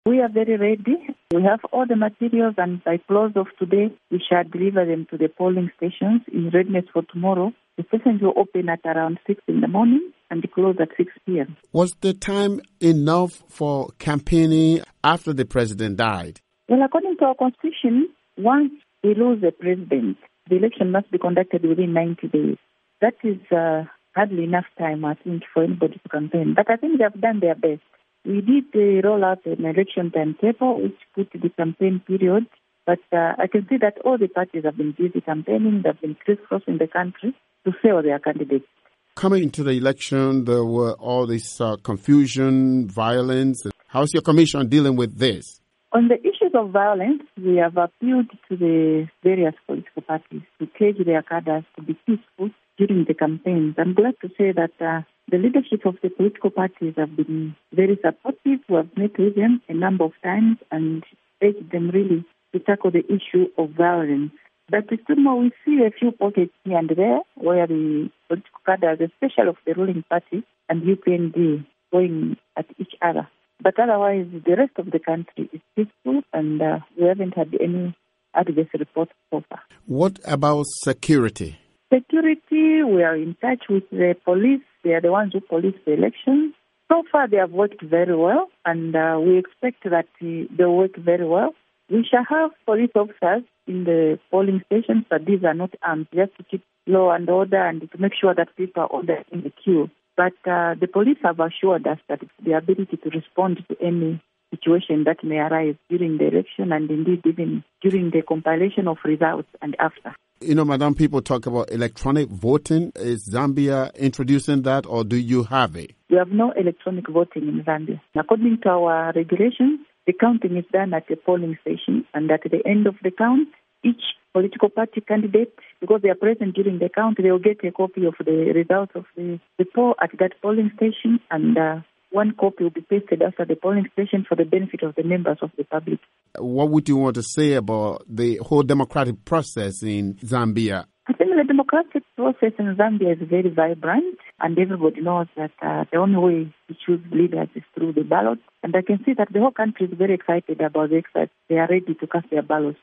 We are very ready. We have all the materials, and by close of today, we shall deliver them to the polling stations in readiness for tomorrow. The stations will open at around 6 in the morning and close at 6 p.m. Was the time enough for campaigning after the president died? Well, according to our constitution, once we lose the president, the election must be conducted within 90 days. That is hardly enough time, I think, for anybody to campaign. But I think they have done their best. We did roll out an election timetable, which put the campaign period. But I can see that all the parties have been busy campaigning. They've been crisscrossing the country to sell their candidates. Coming into the election, there were all this confusion, violence. How's your commission dealing with this? On the issues of violence, we have appealed to the various political parties to pledge their cadres to be peaceful during the campaigns. I'm glad to say that the leadership of the political parties have been very supportive. We have met with them a number of times and urged them really to tackle the issue of violence. But still more, we see a few pockets here and there where the political cadres, especially of the ruling party and UPND, going at each other. But otherwise, the rest of the country is peaceful, and we haven't had any adverse reports so far. What about security? Security, we are in touch with the police. They are the ones who police the elections. So far, they have worked very well, and we expect that they work very well. We shall have police officers in the polling stations, but these are not armed, just to keep law and order and to make sure that people are ordered in the queue. But the police have assured us that the ability to respond to any situation that may arise during the election and indeed even during the compilation of results and after. You know, Madam, people talk about electronic voting. Is Zambia introducing that, or do you have it? We have no electronic voting in Zambia. According to our regulations, the counting is done at the polling station, and at the end of the count, each political party candidate, because they are present during the count, they will get a copy of the results of the poll at that polling station, and one copy will be pasted after the polling station for the benefit of the members of the public. What would you want to say about the whole democratic process in Zambia? I think the democratic process in Zambia is very vibrant, and everybody knows that the only way to choose leaders is through the ballot. And I can see that the whole country is very excited about the exercise. They are ready to cast their ballots.